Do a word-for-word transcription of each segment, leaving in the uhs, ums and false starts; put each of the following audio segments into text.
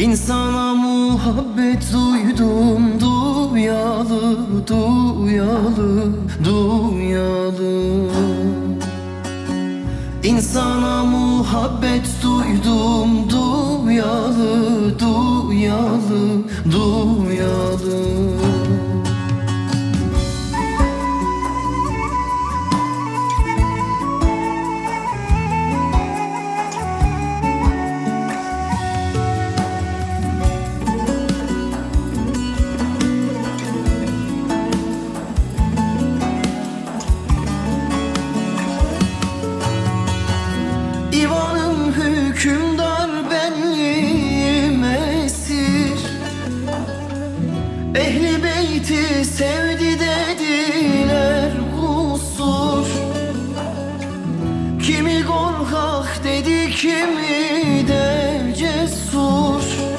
İnsana muhabbet duydum, duyalı, duyalı, duyalı. İnsana muhabbet duydum, duyalı, duyalı, duyalı. İvanım hükümdar, benliğim esir. Ehli beyti sevdi dediler kusur. Kimi korkak dedi, kimi de cesur.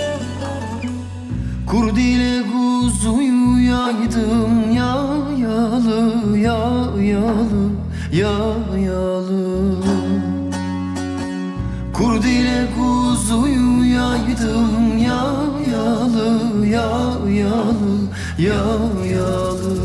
Kurd ile kuzuyu yaydım, yayalı, yayalı, yayalı. Kurd ile kuzuyu yaydım, yayalı, yayalı, yayalı.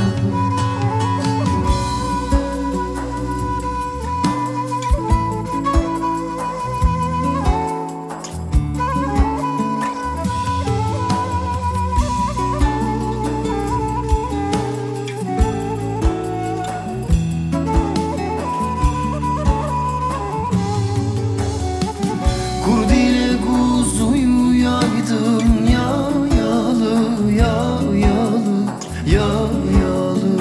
Kurd ile kuzuyu yaydım, yayalı, yayalı, yayalı.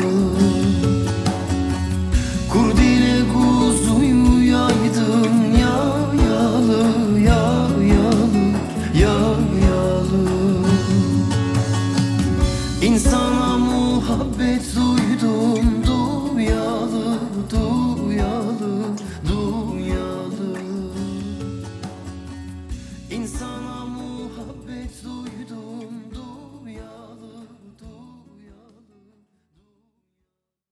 Kurd ile kuzuyu yaydım, yayalı, yayalı, yayalı. İnsana muhabbet duydum, duyalı.